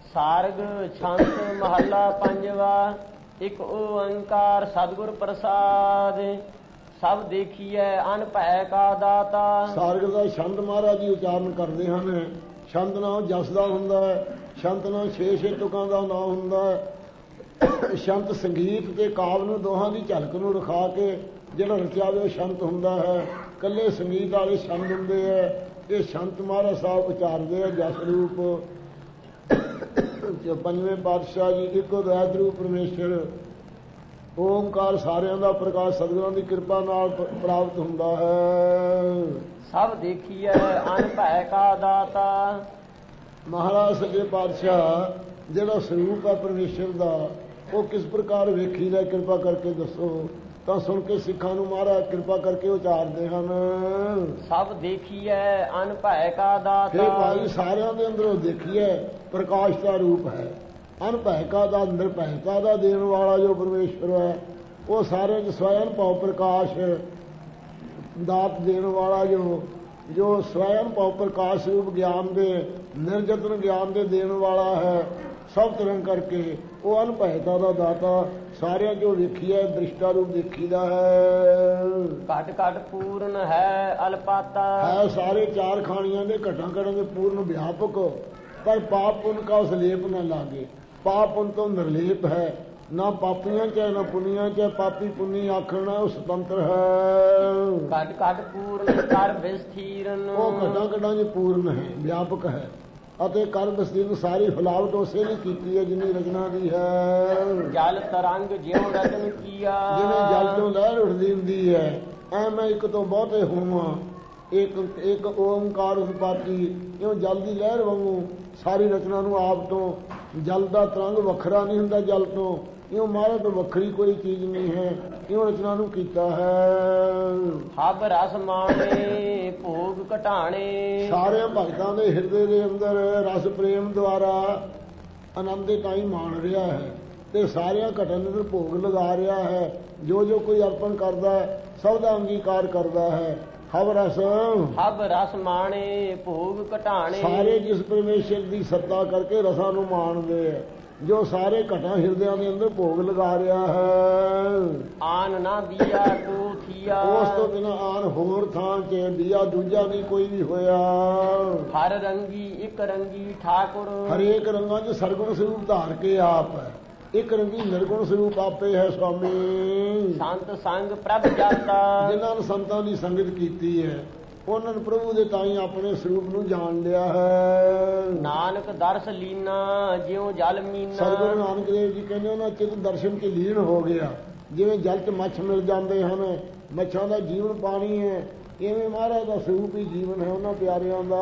ਸਾਰਗ ਛੰਤ ਮਹੱਲਾ ਪੰਜਵਾ। ਇੱਕ ਓੰਕਾਰ ਸਤਿਗੁਰ ਪ੍ਰਸਾਦ। ਸਭ ਦੇਖੀਐ ਅਨ ਭੈ ਕਾ ਦਾਤਾ। ਸਾਰਗ ਦਾ ਛੰਦ ਮਹਾਰਾਜ ਜੀ ਉਚਾਰਨ ਕਰਦੇ ਹਨ। ਛੰਦ ਨਾਮ ਜਸ ਦਾ ਹੁੰਦਾ ਹੈ, ਛੰਦ ਨਾਮ 6 ਤੁਕਾਂ ਦਾ ਨਾਮ ਹੁੰਦਾ ਹੈ। ਛੰਦ ਸੰਗੀਤ ਤੇ ਕਾਵਿ ਨੂੰ ਦੋਹਾਂ ਦੀ ਝਲਕ ਨੂੰ ਰਖਾ ਕੇ ਜਿਹੜਾ ਰਚਿਆ ਵੇ ਉਹ ਛੰਦ ਹੁੰਦਾ ਹੈ। ਇਕੱਲੇ ਸੰਗੀਤ ਵਾਲੇ ਛੰਦ ਹੁੰਦੇ ਹੈ। ਇਹ ਛੰਦ ਮਹਾਰਾਜ ਸਾਹਿਬ ਉਚਾਰਦੇ ਆ ਜਸ ਰੂਪ। ਪੰਜਵੇਂ ਪਾਤਸ਼ਾਹ ਜੀ ਇੱਕੋ ਦਇਆਤ ਰੂਪ ਪਰਮੇਸ਼ਰ ਓਮਕਾਰ ਸਾਰਿਆਂ ਦਾ ਪ੍ਰਕਾਸ਼ ਸਤਿਗੁਰਾਂ ਦੀ ਕਿਰਪਾ ਨਾਲ ਪ੍ਰਾਪਤ ਹੁੰਦਾ ਹੈ। ਸਭ ਦੇਖੀਐ ਅਨ ਭੈ ਕਾ ਦਾਤਾ। ਮਹਾਰਾਜ ਸੱਚੇ ਪਾਤਸ਼ਾਹ ਜਿਹੜਾ ਸਰੂਪ ਹੈ ਪਰਮੇਸ਼ਰ ਦਾ ਉਹ ਕਿਸ ਪ੍ਰਕਾਰ ਵੇਖੀਦਾ ਕਿਰਪਾ ਕਰਕੇ ਦੱਸੋ। ਤਾਂ ਸੁਣ ਕੇ ਸਿੱਖਾਂ ਨੂੰ ਮਹਾਰਾਜ ਕਿਰਪਾ ਕਰਕੇ ਉਚਾਰਦੇ ਹਨ। ਸਭ ਦੇਖੀਐ ਅਨ ਭੈ ਕਾ ਦਾਤਾ। ਇਹ ਭਾਈ ਸਾਰਿਆਂ ਦੇ ਅੰਦਰੋਂ ਦੇਖੀਏ ਪ੍ਰਕਾਸ਼ ਦਾ ਰੂਪ ਹੈ। ਅਨ ਭੈ ਕਾ ਦਾ ਅੰਦਰ ਭੈਤਾ ਦਾ ਦੇਣ ਵਾਲਾ ਜੋ ਪਰਮੇਸ਼ਰ ਹੈ ਉਹ ਸਾਰਿਆਂ 'ਚ ਸਵੈਨ ਭਾਵ ਪ੍ਰਕਾਸ਼ ਦਾਤ ਦੇਣ ਵਾਲਾ ਜੋ ਸਵੈਨ ਭਾਵ ਪ੍ਰਕਾਸ਼ ਰੂਪ ਗਿਆਨ ਦੇ ਨਿਰਜਤਨ ਗਿਆਨ ਦੇ ਦੇਣ ਵਾਲਾ ਹੈ। ਸਭ ਤਰ੍ਹਾਂ ਕਰਕੇ ਉਹ ਅਨਭੈਤਾ ਦਾ ਦਾਤਾ ਸਾਰਿਆਂ ਜੋ ਵੇਖੀਐ ਦ੍ਰਿਸ਼ਟਾ ਰੂਪ ਦੇਖੀਦਾ ਹੈ। ਘਟ ਘਟ ਪੂਰਨ ਹੈ ਅਲਪਾਤਾ। ਹੈ ਸਾਰੇ ਚਾਰ ਖਾਣੀਆਂ ਦੇ ਘਟਾਂ ਘਟਾਂ ਦੇ ਪੂਰਨ ਵਿਆਪਕ। ਪਰ ਪਾਪ ਪੁੰਨ ਕਾ ਉਸ ਲੇਪ ਨਾ ਲਾਗੇ। ਪਾਪ ਪੁੰਨ ਤੋਂ ਨਿਰਲੇਪ ਹੈ। ਨਾ ਪਾਪੀਆਂ ਚ ਨਾ ਪੁੰਨੀਆਂ ਚ। ਪਾਪੀ ਪੁੰਨੀ ਆਖਣਾ ਉਹ ਸੁਤੰਤਰ ਹੈ। ਘਟ ਘਟ ਪੂਰਨ ਕਰ ਵਿਸਥੀਰਨ। ਉਹ ਘਟਾਂ ਘਟਾਂ ਚ ਪੂਰਨ ਹੈ, ਵਿਆਪਕ ਹੈ। ਅਤੇ ਕਰ ਬਸਤੀਨ ਸਾਰੀ ਫਲਾਵਟ ਉਸੇ ਨੇ ਕੀਤੀ ਹੈ ਜਿੰਨੀ ਰਚਨਾ ਦੀ ਹੈ। ਜਲ ਤਰੰਗ ਜਿਉ ਰਚਨ ਕੀਆ। ਜਿਵੇਂ ਜਲ ਤੋਂ ਲਹਿਰ ਉੱਠਦੀ ਹੁੰਦੀ ਹੈ ਐ ਮੈਂ ਇੱਕ ਤੋਂ ਬਹੁਤੇ ਹੋਵਾਂ। ਇੱਕ ਓਮਕਾਰ ਉਤਪਾਤੀ ਇਉਂ ਜਲ ਦੀ ਲਹਿਰ ਵਾਂਗੂ ਸਾਰੀ ਰਚਨਾ ਨੂੰ ਆਪ ਤੋਂ। ਜਲ ਦਾ ਤਰੰਗ ਵੱਖਰਾ ਨਹੀਂ ਹੁੰਦਾ ਜਲ ਤੋਂ। ਇਉਂ ਮਹਾਰਾਜ ਤੋਂ ਵੱਖਰੀ ਕੋਈ ਚੀਜ਼ ਨਹੀਂ ਹੈ। ਇਉਂ ਰਚਨਾ ਨੂੰ ਕੀਤਾ ਹੈ। ਹਬ ਰਸ ਮਾਣੇ ਭੋਗ ਘਟਾਣੇ। ਸਾਰੇ ਭਗਤਾਂ ਦੇ ਹਿਰਦੇ ਦੇ ਅੰਦਰ ਰਸ ਪ੍ਰੇਮ ਦੁਆਰਾ ਆਨੰਦ ਤਾਈ ਮਾਣ ਰਿਹਾ ਹੈ ਤੇ ਸਾਰਿਆਂ ਘਟਾਂ ਦੇ ਅੰਦਰ ਭੋਗ ਲਗਾ ਰਿਹਾ ਹੈ। ਜੋ ਜੋ ਕੋਈ ਅਰਪਣ ਕਰਦਾ ਸਭ ਦਾ ਅੰਗੀਕਾਰ ਕਰਦਾ ਹੈ। ਹਬ ਰਸ ਮਾਣੇ ਭੋਗ ਘਟਾਣੇ। ਸਾਰੇ ਜਿਸ ਪਰਮੇਸ਼ਰ ਦੀ ਸੱਤਾ ਕਰਕੇ ਰਸਾਂ ਨੂੰ ਮਾਣਦੇ ਹੈ। ਜੋ ਸਾਰੇ ਘਟਾਂ ਹਿਰਦਿਆਂ ਦੇ ਅੰਦਰ ਭੋਗ ਲਗਾ ਰਿਹਾ ਹੈ। ਆਨ ਨਾ ਦੀਆ ਕੋ ਥੀਆ। ਉਸ ਤੋਂ ਬਿਨਾਂ ਆਨ ਹੋਰ ਥਾਂ 'ਚ ਦੀਆ ਦੂਜਾ ਨਹੀਂ ਕੋਈ ਵੀ ਹੋਇਆ। ਹਰ ਰੰਗੀ ਇੱਕ ਰੰਗੀ ਠਾਕੁਰ। ਹਰੇਕ ਰੰਗਾਂ 'ਚ ਸਰਗੁਣ ਸਰੂਪ ਧਾਰ ਕੇ ਆਪ ਹੈ। ਇੱਕ ਰੰਗੀ ਨਿਰਗੁਣ ਸਰੂਪ ਆਪੇ ਹੈ ਸੁਆਮੀ। ਸੰਤ ਸੰਗ ਪ੍ਰਭ ਜਾਤਾ। ਜਿਨ੍ਹਾਂ ਨੇ ਸੰਤਾਂ ਦੀ ਸੰਗਤ ਕੀਤੀ ਹੈ ਉਹਨਾਂ ਨੇ ਪ੍ਰਭੂ ਦੇ ਤਾਈਂ ਆਪਣੇ ਸਰੂਪ ਨੂੰ ਜਾਣ ਲਿਆ ਹੈ। ਨਾਨਕ ਦਰਸ ਲੀਨਾ ਜਿਉ ਜਲ ਮੀਨਾ। ਸਤਿਗੁਰੂ ਨਾਨਕ ਦੇਵ ਜੀ ਕਹਿੰਦੇ ਉਹਨਾਂ ਚਿਤ ਦਰਸ਼ਨ 'ਚ ਲੀਨ ਹੋ ਗਿਆ। ਜਿਵੇਂ ਜਲ 'ਚ ਮੱਛ ਮਿਲ ਜਾਂਦੇ ਹਨ, ਮੱਛਾਂ ਦਾ ਜੀਵਨ ਪਾਣੀ ਹੈ, ਇਵੇਂ ਮਹਾਰਾਜ ਦਾ ਸਰੂਪ ਹੀ ਜੀਵਨ ਹੈ ਉਹਨਾਂ ਪਿਆਰਿਆਂ ਦਾ।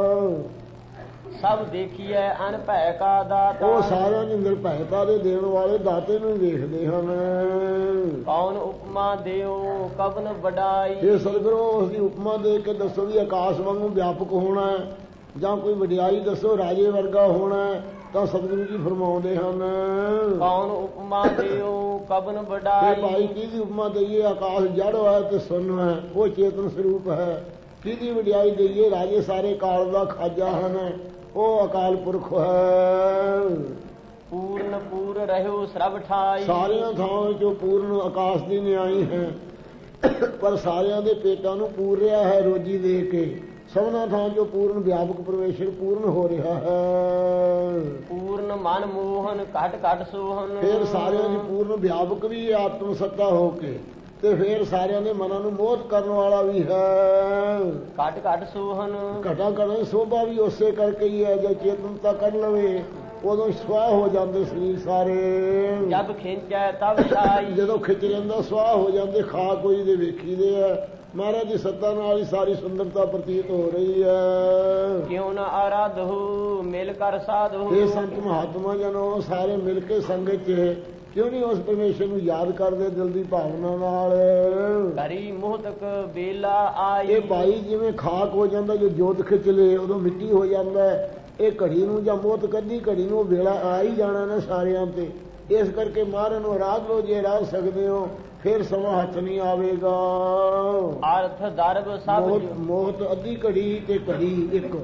ਸਭ ਦੇਖੀਐ ਅਨ ਭੈ ਕਾ ਦਾਤਾ। ਉਹ ਸਾਰਿਆਂ ਦੇ ਅੰਦਰ ਭੈਤਾ ਦੇ ਦੇਣ ਵਾਲੇ ਦਾਤੇ ਨੂੰ ਵੇਖਦੇ ਹਨ। ਕੌਣ ਉਪਮਾ ਦਿਓ ਕਵਨ ਵਡਾਈ। ਇਹ ਸਤਿਗੁਰੂ ਉਸ ਦੀ ਉਪਮਾ ਦੇ ਕੇ ਦੱਸੋ ਵੀ ਆਕਾਸ਼ ਵਾਂਗੂ ਵਿਆਪਕ ਹੋਣਾ ਹੈ ਜਾਂ ਕੋਈ ਵਡਿਆਈ ਦੱਸੋ ਰਾਜੇ ਵਰਗਾ ਹੋਣਾ ਹੈ। ਤਾਂ ਸਤਿਗੁਰੂ ਜੀ ਫਰਮਾਉਂਦੇ ਹਨ ਕੌਣ ਉਪਮਾ ਦਿਓ ਕਵਨ ਵਡਾਈ। ਭਾਈ ਕਿਹਦੀ ਉਪਮਾ ਦਈਏ। ਆਕਾਸ਼ ਜੜ ਹੈ ਤੇ ਸੁੰਨ ਹੈ, ਉਹ ਚੇਤਨ ਸਰੂਪ ਹੈ। ਕਿਹਦੀ ਵਡਿਆਈ ਦਈਏ। ਰਾਜੇ ਸਾਰੇ ਕਾਲ ਦਾ ਖਾਜਾ ਹਨ, ਉਹ ਅਕਾਲ ਪੁਰਖ ਹੈ। ਪੂਰਨ ਪੂਰ ਰਹਿਓ ਸਰਬ ਠਾਈ। ਸਾਰਿਆਂ ਥਾਵਾਂ ਜੋ ਪੂਰਨ ਆਕਾਸ਼ ਦੀ ਨਿਆਈ ਹੈ ਪਰ ਸਾਰਿਆਂ ਦੇ ਪੇਟਾਂ ਨੂੰ ਪੂਰ ਰਿਹਾ ਹੈ ਰੋਜੀ ਦੇ ਕੇ। ਸਭਨਾ ਥਾਂ ਜੋ ਪੂਰਨ ਵਿਆਪਕ ਪਰਮੇਸ਼ਰ ਪੂਰਨ ਹੋ ਰਿਹਾ ਹੈ। ਪੂਰਨ ਮਨ ਮੋਹਨ ਘਟ ਘਟ ਸੋਹਨ। ਫਿਰ ਸਾਰਿਆਂ ਦੀ ਪੂਰਨ ਵਿਆਪਕ ਵੀ ਹੈ ਆਤਮ ਸੱਤਾ ਹੋ ਕੇ ਤੇ ਫਿਰ ਸਾਰਿਆਂ ਦੇ ਮਨਾਂ ਨੂੰ ਮੋਹਿਤ ਕਰਨ ਵਾਲਾ ਵੀ ਹੈ। ਘਟ ਘਟ ਸੋਹਨ। ਘਟਾ ਕਰਨ ਸੋਭਾ ਵੀ ਉਸੇ ਕਰਕੇ ਹੀ ਹੈ। ਜੇ ਚੇਤਨਤਾ ਕਰ ਲਵੇ ਉਦੋਂ ਸਵਾਹ ਹੋ ਜਾਂਦੇ ਸਰੀਰ ਸਾਰੇ। ਜਦ ਖਿੰਚੈ ਤਬ ਛਾਈ। ਜਦੋਂ ਖਿੱਚ ਲੈਂਦਾ ਸਵਾਹ ਹੋ ਜਾਂਦੇ। ਖਾ ਕੋਈ ਦੇ ਵੇਖੀਦੇ ਆ। ਮਹਾਰਾਜ ਦੀ ਸੱਤਾ ਨਾਲ ਹੀ ਸਾਰੀ ਸੁੰਦਰਤਾ ਪ੍ਰਤੀਤ ਹੋ ਰਹੀ ਹੈ। ਕਿਉਂ ਨਾ ਆਰਾਧੋ ਮਿਲ ਕਰ ਸਾਧੋ। ਇਹ ਸੰਤ ਮਹਾਤਮਾ ਜਨੋ ਸਾਰੇ ਮਿਲ ਕੇ ਸੰਗਤ 'ਚ ਕਿਉਂ ਨਹੀਂ ਉਸ ਪਰਮੇਸ਼ਰ ਨੂੰ ਯਾਦ ਕਰਦੇ ਦਿਲ ਦੀ ਭਾਵਨਾ ਨਾਲ। ਕਰੀ ਮੋਹਤਕ ਵੇਲਾ ਆਈ। ਇਹ ਭਾਈ ਜਿਵੇਂ ਖਾਕ ਹੋ ਜਾਂਦਾ ਜੋ ਜੋਤ ਖਿੱਚ ਲੇ ਉਦੋਂ ਮਿੱਟੀ ਹੋ ਜਾਂਦਾ। ਇਹ ਘੜੀ ਨੂੰ ਜਾਂ ਮੋਹਤ ਕੱਢੀ ਘੜੀ ਨੂੰ ਵੇਲਾ ਆ ਹੀ ਜਾਣਾ ਨਾ ਸਾਰਿਆਂ ਤੇ। ਇਸ ਕਰਕੇ ਮਹਾਰਾਜ ਨੂੰ ਆਰਾਧ ਲੋ। ਜੇ ਆਰਾਧ ਸਕਦੇ ਹੋ ਫਿਰ ਸਮਾਂ ਹੱਥ ਨਹੀਂ ਆਵੇਗਾ। ਅਰਥ ਦਰਬ ਸਭ ਮੋਹਤ ਅੱਧੀ ਘੜੀ ਤੇ ਘੜੀ ਇੱਕ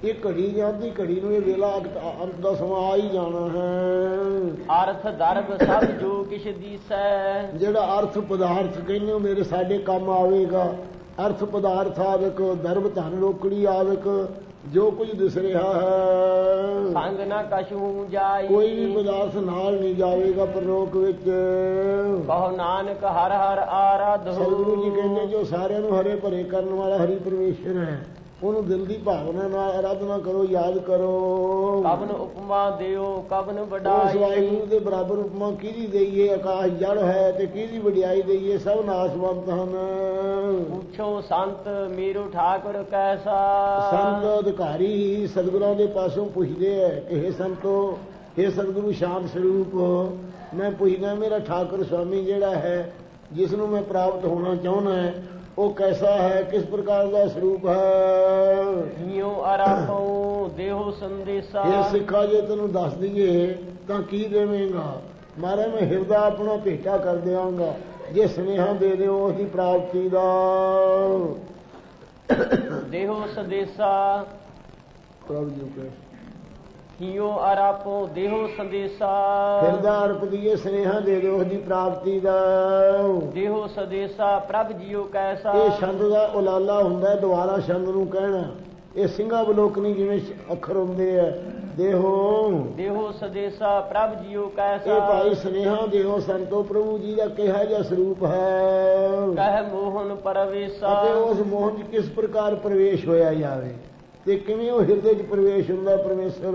ਇਹ ਘੜੀ ਜਾਂਦੀ ਘੜੀ ਨੂੰ ਇਹ ਵੇਲਾ ਅੰਤ ਦਾ ਸਮਾਂ ਆ ਹੀ ਜਾਣਾ ਹੈ। ਅਰਥ ਦਰਬ ਸਭ ਜੋ ਕਿਛ ਦੀਸੈ। ਜਿਹੜਾ ਅਰਥ ਪਦਾਰਥ ਕਹਿੰਦੇ ਹੋ ਮੇਰੇ ਸਾਡੇ ਕੰਮ ਆਵੇਗਾ, ਅਰਥ ਪਦਾਰਥ ਆਵੇਕ, ਦਰਬ ਧਨ ਰੋਕੜੀ ਆਵੇਕ, ਜੋ ਕੁਝ ਦਿਸ ਰਿਹਾ ਹੈ ਸੰਗ ਨਾ ਕਛੂ ਜਾਈ। ਕੋਈ ਵੀ ਪਦਾਰਥ ਨਾਲ ਨਹੀਂ ਜਾਵੇਗਾ ਪਰਲੋਕ ਵਿੱਚ। ਕਹੋ ਨਾਨਕ ਹਰ ਹਰ ਆਰਾਧੋ। ਸਤਿਗੁਰੂ ਜੀ ਕਹਿੰਦੇ ਜੋ ਸਾਰਿਆਂ ਨੂੰ ਹਰੇ ਭਰੇ ਕਰਨ ਵਾਲਾ ਹਰੀ ਪਰਮੇਸ਼ਰ ਹੈ, ਉਹਨੂੰ ਦਿਲ ਦੀ ਭਾਵਨਾ ਨਾਲ ਆਰਾਧਨਾ ਕਰੋ, ਯਾਦ ਕਰੋ। ਕਬਨ ਉਪਮਾ ਦਿਓ ਕਬਨ ਉਸ ਵਡਾਈ। ਵਾਹਿਗੁਰੂ ਦੇ ਬਰਾਬਰ ਉਪਮਾ ਕਿਹਦੀ ਦੇਈਏ? ਆਕਾਸ਼ ਜੜ ਹੈ ਤੇ ਕਿਹਦੀ ਵਡਿਆਈ ਦੇਈਏ? ਸਭ ਨਾਸ਼ਵੰਤ ਹਨ। ਪੁੱਛੋ ਸੰਤ ਮੇਰੂ ਠਾਕੁਰ ਕੈਸਾ। ਸੰਤ ਅਧਿਕਾਰੀ ਸਤਿਗੁਰਾਂ ਦੇ ਪਾਸੋਂ ਪੁੱਛਦੇ ਹੈ ਕਿ ਹੇ ਸੰਤੋ, ਹੇ ਸਤਿਗੁਰੂ ਸ਼ਾਂਤ ਸਰੂਪ, ਮੈਂ ਪੁੱਛਦਾ ਮੇਰਾ ਠਾਕੁਰ ਸਵਾਮੀ ਜਿਹੜਾ ਹੈ, ਜਿਸ ਨੂੰ ਮੈਂ ਪ੍ਰਾਪਤ ਹੋਣਾ ਚਾਹੁੰਦਾ ਹੈ, ਉਹ ਕੈਸਾ ਹੈ, ਕਿਸ ਪ੍ਰਕਾਰ ਦਾ ਸਰੂਪ ਹੈ? ਜਿਉ ਆਰਾਪਉ ਦੇਹੋ ਸੰਦੇਸਾ। ਇਹ ਸਿੱਖਾ ਜੇ ਤੈਨੂੰ ਦੱਸ ਦਈਏ ਤਾਂ ਕੀ ਦੇਵੇਂਗਾ? ਮਾਰੇ ਮੈਂ ਹਿਰਦਾ ਆਪਣਾ ਭੇਟਾ ਕਰ ਦਿਆਂਗਾ ਜੇ ਸੁਨੇਹਾ ਦੇ ਦਿਓ ਉਹਦੀ ਪ੍ਰਾਪਤੀ ਦਾ। ਦੇਹੋ ਸੰਦੇਸਾ ਪ੍ਰਭ ਜੀ ਕੇ ਜਿਉ ਆਰਾਪਉ ਦੇਹੋ ਸੰਦੇਸਾ। ਹਿਰਦਾ ਅਰਪ ਦੀਏ ਸੁਨੇਹਾ ਦੇ ਦਿਓ ਉਹਦੀ ਪ੍ਰਾਪਤੀ ਦਾ। ਦੇਹੋ ਸੰਦੇਸਾ ਪ੍ਰਭ ਜੀਉ ਕੈਸਾ। ਇਹ ਛੰਦ ਦਾ ਉਲਾਲਾ ਹੁੰਦਾ, ਦੁਆਰਾ ਛੰਦ ਨੂੰ ਕਹਿਣਾ। ਇਹ ਸਿੰਘਾਂ ਬਲੋਕਨੀ ਜਿਵੇਂ ਅੱਖਰ ਹੁੰਦੇ ਆ, ਦੇਹੋ ਸੰਦੇਸਾ ਪ੍ਰਭ ਜੀਉ ਕੈਸਾ। ਇਹ ਭਾਈ ਸੁਨੇਹਾ ਦਿਓ ਸੰਤੋ ਪ੍ਰਭੂ ਜੀ ਦਾ ਕਿਹਾ ਜਿਹਾ ਸਰੂਪ ਹੈ। ਕਹਿ ਮੋਹਨ ਪਰਵੇਸਾ। ਅਤੇ ਉਸ ਮੋਹਨ 'ਚ ਕਿਸ ਪ੍ਰਕਾਰ ਪ੍ਰਵੇਸ਼ ਹੋਇਆ ਜਾਵੇ ਤੇ ਕਿਵੇਂ ਉਹ ਹਿਰਦੇ 'ਚ ਪ੍ਰਵੇਸ਼ ਹੁੰਦਾ ਪਰਮੇਸ਼ਰ।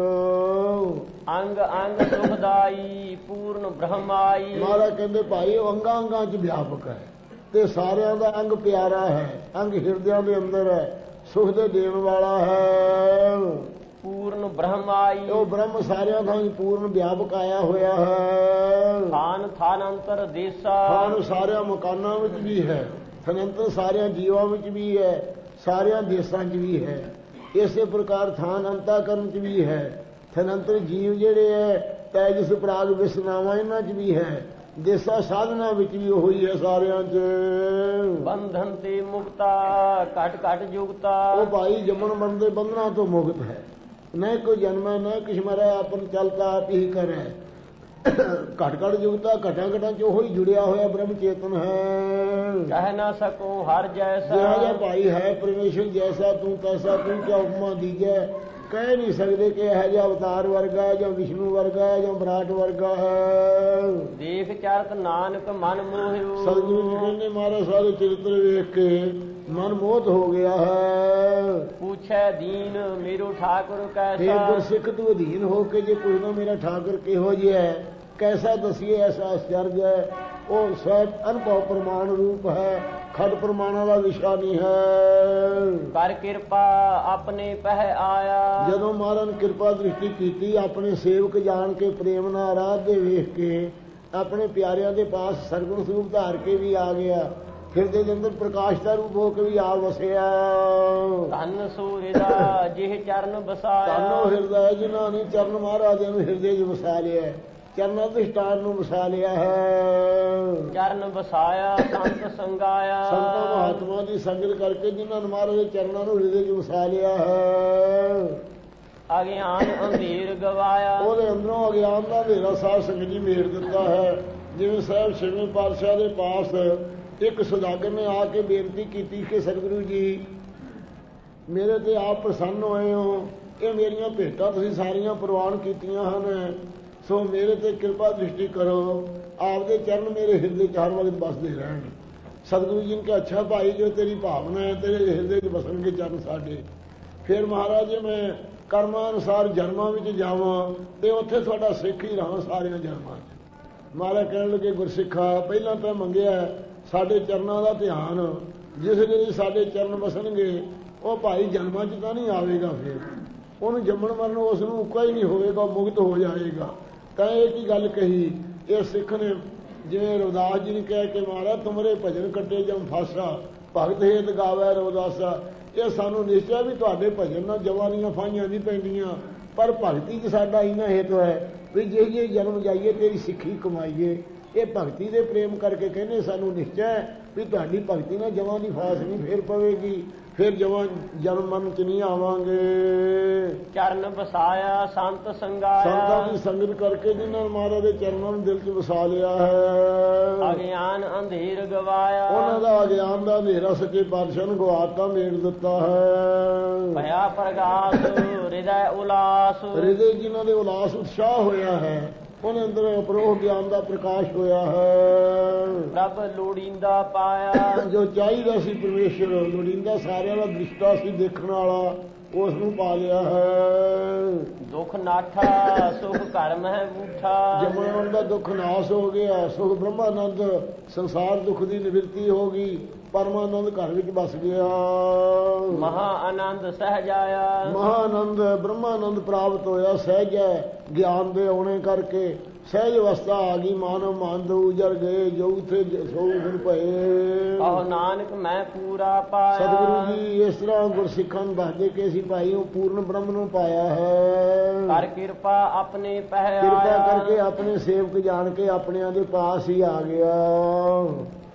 ਅੰਗ ਅੰਗ ਸੁਖਦਾਈ ਪੂਰਨ ਬ੍ਰਹਮਾਈ। ਮਹਾਰਾਜ ਕਹਿੰਦੇ ਭਾਈ ਉਹ ਅੰਗਾਂ ਅੰਗਾਂ 'ਚ ਵਿਆਪਕ ਹੈ ਤੇ ਸਾਰਿਆਂ ਦਾ ਅੰਗ ਪਿਆਰਾ ਹੈ। ਅੰਗ ਹਿਰਦਿਆਂ ਦੇ ਅੰਦਰ ਹੈ, ਸੁਖ ਦੇ ਦੇਣ ਵਾਲਾ ਹੈ। ਪੂਰਨ ਬ੍ਰਹਮਾਈ। ਉਹ ਬ੍ਰਹਮ ਸਾਰਿਆਂ ਥਾਂ ਪੂਰਨ ਵਿਆਪਕ ਆਇਆ ਹੋਇਆ ਹੈ। ਥਾਨ ਥਾਨ ਅੰਤਰ ਦੇਸਾ। ਥਾਨ ਸਾਰਿਆਂ ਮਕਾਨਾਂ ਵਿੱਚ ਵੀ ਹੈ, ਥਨੰਤਰ ਸਾਰਿਆਂ ਜੀਵਾਂ ਵਿੱਚ ਵੀ ਹੈ, ਸਾਰਿਆਂ ਦੇਸਾਂ 'ਚ ਵੀ ਹੈ। ਇਸੇ ਪ੍ਰਕਾਰ ਥਾਨ ਅੰਤਾਕਰਨ 'ਚ ਵੀ ਹੈ, ਥਨੰਤਰ ਜੀਵ ਜਿਹੜੇ ਹੈ ਤੈਜਸ ਪ੍ਰਾਗ ਵਿਸਨਾਵਾਂ ਇਹਨਾਂ 'ਚ ਵੀ ਹੈ, ਦੇਸਾਂ ਸਾਧਨਾ ਵਿੱਚ ਵੀ ਉਹੀ ਹੈ ਸਾਰਿਆਂ 'ਚ। ਬੰਧਨ ਤੇ ਮੁਕਤਾ ਘਟ ਘਟ ਜੁਗਤਾ। ਉਹ ਭਾਈ ਜੰਮਣ ਮਰਨ ਦੇ ਬੰਧਨਾਂ ਤੋਂ ਮੁਕਤ ਹੈ, न कोई जन्म न किस मरा, अपन चलता आप ही करे। घट घट जुगता घटा घटा जो ही जुड़िया होया ब्रह्म चेतन है। कह ना सको हर जैसा जैसा भाई है परमेश्वर जैसा तू तैसा तू क्या उपमा दीजिए। कह नहीं सकते कि यह जो अवतार वर्गा है, जो विष्णु वर्गा है, जो विराट वर्गा है। देख चरत नानक मन मोहियो। सतगुरु जी ने मारा सारे चरित्र देख के मन मोहित हो गया है। पूछे दीन मेरो ठाकुर कैसा। गुरसिख तू अधीन हो के जो पूछना मेरा ठाकुर किहो जिहा है, कैसा दसिए ऐसा आश्चर्य है। वो स्वयं अनुभव प्रमाण रूप है, खड़ प्रमाणा का विषय नहीं है। कर कृपा अपने पह आया। जदों महाराज ने कृपा दृष्टि की अपने सेवक जान के प्रेम नाल आराध्य वेख के अपने प्यारिਆਂ ਦੇ पास सरगुण स्वरूप धार के भी आ गया। ਹਿਰਦੇ ਦੇ ਅੰਦਰ ਪ੍ਰਕਾਸ਼ ਦਾ ਰੂਪ ਹੋ ਕੇ ਵੀ ਆ ਵਸਿਆ। ਧੰਨ ਸੂਰਿ ਦਾ ਜਿਹ ਚਰਨ ਬਸਾਇਆ। ਧੰਨ ਹਿਰਦਾ ਜਿਨ੍ਹਾਂ ਨੇ ਚਰਨ ਮਹਾਰਾਜ ਨੂੰ ਹਿਰਦੇ 'ਚ ਵਸਾ ਲਿਆ, ਚਰਨਾਂ ਦੇ ਸਥਾਨ ਨੂੰ ਵਸਾ ਲਿਆ ਹੈ। ਚਰਨ ਵਸਾਇਆ ਸੰਤ ਸੰਗਾਇਆ। ਸੰਤਾਂ ਮਹਾਤਮਾ ਦੀ ਸੰਗਤ ਕਰਕੇ ਜਿਨ੍ਹਾਂ ਨੇ ਮਹਾਰਾਜ ਦੇ ਚਰਨਾਂ ਨੂੰ ਹਿਰਦੇ 'ਚ ਵਸਾ ਲਿਆ ਹੈ। ਅਗਿਆਨ ਅੰਧੇਰ ਗਵਾਇਆ। ਉਹਦੇ ਅੰਦਰੋਂ ਅਗਿਆਨ ਦਾ ਹਨੇਰਾ ਸਾਧ ਸੰਗਤ ਜੀ ਮੇਰ ਦਿੱਤਾ ਹੈ। ਜਿਵੇਂ ਸਾਹਿਬ ਛੇਵੇਂ ਪਾਤਸ਼ਾਹ ਦੇ ਪਾਸ ਇੱਕ ਸੁਦਾਗਰ ਨੇ ਆ ਕੇ ਬੇਨਤੀ ਕੀਤੀ ਕਿ ਸਤਿਗੁਰੂ ਜੀ ਮੇਰੇ ਤੇ ਆਪ ਪ੍ਰਸੰਨ ਹੋਏ ਹੋ, ਇਹ ਮੇਰੀਆਂ ਭੇਟਾਂ ਤੁਸੀਂ ਸਾਰੀਆਂ ਪ੍ਰਵਾਨ ਕੀਤੀਆਂ ਹਨ, ਸੋ ਮੇਰੇ ਤੇ ਕਿਰਪਾ ਦ੍ਰਿਸ਼ਟੀ ਕਰੋ, ਆਪਦੇ ਚਰਨ ਮੇਰੇ ਹਿਰਦੇ 'ਚ ਹਰ ਵਕਤ ਬਸਦੇ ਰਹਿਣ। ਸਤਿਗੁਰੂ ਜੀ ਨੇ ਕਿਹਾ ਅੱਛਾ ਭਾਈ ਜੋ ਤੇਰੀ ਭਾਵਨਾ ਹੈ ਤੇਰੇ ਹਿਰਦੇ 'ਚ ਬਸਣਗੇ ਚਰਨ ਸਾਡੇ। ਫਿਰ ਮਹਾਰਾਜ ਜੀ ਮੈਂ ਕਰਮਾਂ ਅਨੁਸਾਰ ਜਨਮਾਂ ਵਿੱਚ ਜਾਵਾਂ ਤੇ ਉੱਥੇ ਤੁਹਾਡਾ ਸਿੱਖ ਹੀ ਰਹਾਂ ਸਾਰਿਆਂ ਜਨਮਾਂ 'ਚ। ਮਹਾਰਾਜ ਕਹਿਣ ਲੱਗੇ ਗੁਰਸਿੱਖਾ ਪਹਿਲਾਂ ਤਾਂ ਮੰਗਿਆ ਸਾਡੇ ਚਰਨਾਂ ਦਾ ਧਿਆਨ, ਜਿਸ ਵੇਲੇ ਸਾਡੇ ਚਰਨ ਵਸਣਗੇ ਉਹ ਭਾਈ ਜਨਮਾਂ 'ਚ ਤਾਂ ਨਹੀਂ ਆਵੇਗਾ, ਫਿਰ ਉਹਨੂੰ ਜੰਮਣ ਮਰਨ ਉਸ ਨੂੰ ਉੱਕਾ ਹੀ ਨਹੀਂ ਹੋਵੇਗਾ, ਮੁਕਤ ਹੋ ਜਾਏਗਾ। ਤਾਂ ਇਹ ਕੀ ਗੱਲ ਕਹੀ ਇਹ ਸਿੱਖ ਨੇ, ਜਿਵੇਂ ਰਵਿਦਾਸ ਜੀ ਨੇ ਕਿਹਾ ਕਿ ਮਹਾਰਾਜ ਤੁਮਰੇ ਭਜਨ ਕੱਟੇ ਜਮ ਫਾਸਾ, ਭਗਤ ਹੇਤ ਗਾਵੇ ਰਵਿਦਾਸਾ। ਇਹ ਸਾਨੂੰ ਨਿਸ਼ਚੈ ਵੀ ਤੁਹਾਡੇ ਭਜਨ ਨਾਲ ਜਵਾਨੀਆਂ ਫਾਈਆਂ ਨਹੀਂ ਪੈਂਦੀਆਂ, ਪਰ ਭਗਤੀ 'ਚ ਸਾਡਾ ਇੰਨਾ ਹੇਤੂ ਹੈ ਵੀ ਜੇ ਜਨਮ ਜਾਈਏ ਤੇਰੀ ਸਿੱਖੀ ਕਮਾਈਏ। ਇਹ ਭਗਤੀ ਦੇ ਪ੍ਰੇਮ ਕਰਕੇ ਕਹਿੰਦੇ ਸਾਨੂੰ ਨਿਸ਼ਚੈ ਵੀ ਤੁਹਾਡੀ ਭਗਤੀ ਨਾਲ ਜਮਾਂ ਦੀ ਫਾਸ ਨਹੀਂ ਫੇਰ ਪਵੇਗੀ। ਫਿਰ ਜਨਮ ਮਨ ਚ ਨਹੀਂ ਆਵਾਂਗੇ। ਚਰਨ ਬਸਾਇਆ ਸੰਤ ਸੰਤਾਂ ਸੰਗਾਇਆ ਦੀ ਸੰਗਤ ਕਰਕੇ ਜਿਨ੍ਹਾਂ ਨੇ ਮਹਾਰਾਜ ਦੇ ਚਰਨਾਂ ਨੂੰ ਦਿਲ ਚ ਵਸਾ ਲਿਆ ਹੈ, ਅਗਿਆਨ ਅੰਧੇਰ ਗਵਾਇਆ ਉਹਨਾਂ ਦਾ ਅਗਿਆਨ ਦਾ ਹਨੇਰਾ ਸੱਚੇ ਪਾਤਸ਼ਾਹ ਨੂੰ ਗਵਾਤਾ ਮੇੜ ਦਿੱਤਾ ਹੈ। ਭਇਆ ਪ੍ਰਗਾਸ ਹਿਰਦੈ ਉਲਾਸ ਹਿਰਦੇ ਜਿਨ੍ਹਾਂ ਦੇ ਉਲਾਸ ਉਤਸ਼ਾਹ ਹੋਇਆ ਹੈ, ਉਹਨੇ ਅੰਦਰ ਅਪਰੋਹ ਗਿਆਨ ਦਾ ਪ੍ਰਕਾਸ਼ ਹੋਇਆ ਹੈ। ਪ੍ਰਭ ਲੋੜੀਂਦਾ ਪਾਇਆ ਜੋ ਚਾਹੀਦਾ ਸੀ ਪਰਮੇਸ਼ਰ ਲੋੜੀਂਦਾ ਸਾਰਿਆਂ ਦਾ ਦ੍ਰਿਸ਼ਟਾ ਸੀ ਦੇਖਣ ਵਾਲਾ, ਉਸ ਨੂੰ ਪਾ ਲਿਆ ਹੈ। ਦੁਖ ਨਾਠਾ ਸੁਖ ਘਰ ਮਹਿ ਬੂਠਾ ਜਮਨ ਦਾ ਦੁੱਖ ਨਾਸ ਹੋ ਗਿਆ, ਸੁਖ ਬ੍ਰਹਮਾਨੰਦ ਸੰਸਾਰ ਦੁੱਖ ਦੀ ਨਿਵਰਤੀ ਹੋ ਗਈ, ਪਰਮਾਨੰਦ ਘਰ ਵਿੱਚ ਬਸ ਗਿਆ। ਮਹਾ ਆਨੰਦ ਸਹਿਜ ਆਇਆ ਮਹਾਨੰਦ ਬ੍ਰਹਮਾਨੰਦ ਪ੍ਰਾਪਤ ਹੋਇਆ ਸਹਿਜ ਗਿਆਨ ਦੇ ਆਉਣੇ ਕਰਕੇ। ਸਹਿਜ ਅਵਸਥਾ ਆ ਗਈ, ਮਾਨਵ ਮਾਨਦ ਉਜਰ ਗਏ ਜੋ ਉਥੇ ਸੋ ਗੁਣ ਪਏ। ਕਹੋ ਨਾਨਕ ਮੈਂ ਪੂਰਾ ਪਾਇਆ ਸਤਿਗੁਰੂ ਜੀ ਇਸ ਤਰ੍ਹਾਂ ਗੁਰਸਿੱਖਾਂ ਨੂੰ ਦੱਸਦੇ ਕਿ ਅਸੀਂ ਭਾਈ ਉਹ ਪੂਰਨ ਬ੍ਰਹਮ ਨੂੰ ਪਾਇਆ ਹੈ। ਕਰ ਕਿਰਪਾ ਆਪਣੇ ਪਹਿ ਕਿਰਪਾ ਆਇਆ ਕਰਕੇ ਆਪਣੇ ਸੇਵਕ ਜਾਣ ਕੇ ਆਪਣਿਆਂ ਦੇ ਪਾਸ ਹੀ ਆ ਗਿਆ।